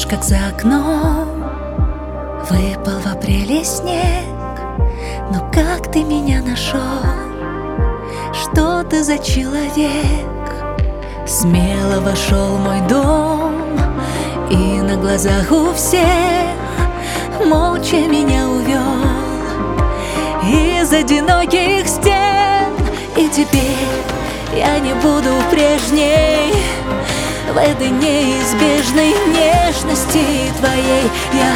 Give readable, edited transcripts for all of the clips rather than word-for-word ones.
как за окном выпал в апреле снег. Но как ты меня нашел? Что ты за человек? Смело вошел в мой дом и на глазах у всех молча меня увел из одиноких стен. И теперь я не буду прежней в этой неизбежной нежности твоей. Я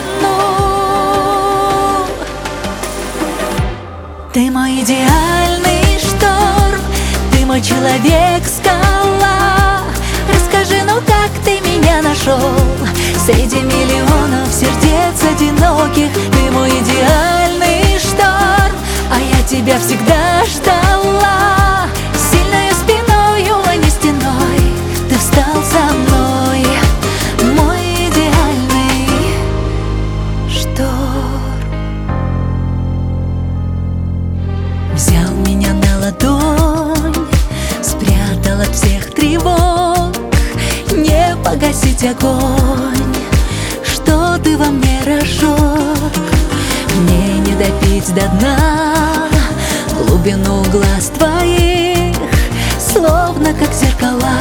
тону. Ты мой идеальный шторм, ты мой человек-скала. Расскажи, ну как ты меня нашел среди миллионов сердец одиноких? Ты мой идеальный шторм, а я тебя всегда ждала. Сильною спиною, а не стеной, ты встал за мной, мой идеальный шторм. Взял меня на ладонь, спрятал от всех тревог. Не погасить огонь, что ты во мне разжег. Мне не допить до дна глубину глаз твоих, словно как зеркала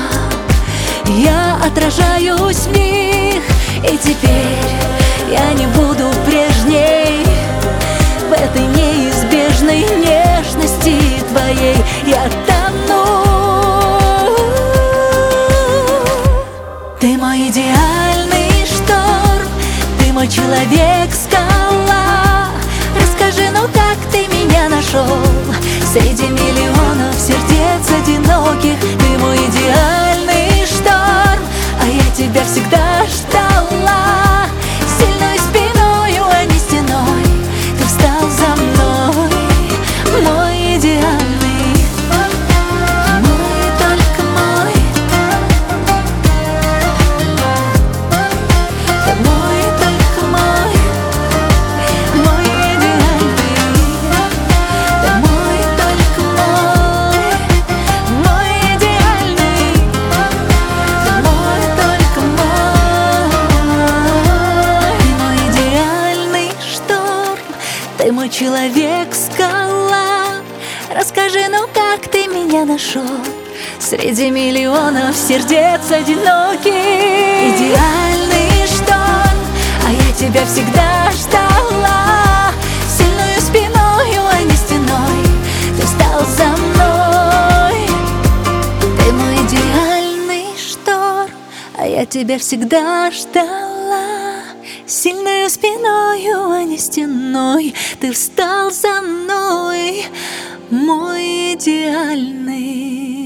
я отражаюсь в них. И теперь я не буду прежней в этой неизбежной нежности твоей. Я тону. Ты мой идеальный шторм, ты мой человек-скала. Расскажи, ну как ты меня нашел среди миллионов сердец одиноких? Ты мой идеальный шторм, а я тебя всегда ждала. Сильной спиною, а не стеной, ты встал за мной, мой идеальный, мой, только мой. Ты мой, только мой, мой идеальный. Ты мой, только мой, мой идеальный. Ты мой, только мой идеальный шторм. Ты мой человек-скала. Расскажи, ну как ты меня нашел среди миллионов сердец одиноких? Идеальный шторм, а я тебя всегда ждала. Сильною спиною, а не стеной, ты встал за мной. Ты мой идеальный шторм, а я тебя всегда ждала. Сильною спиною, а не стеной, ты встал за мной, мой идеальный.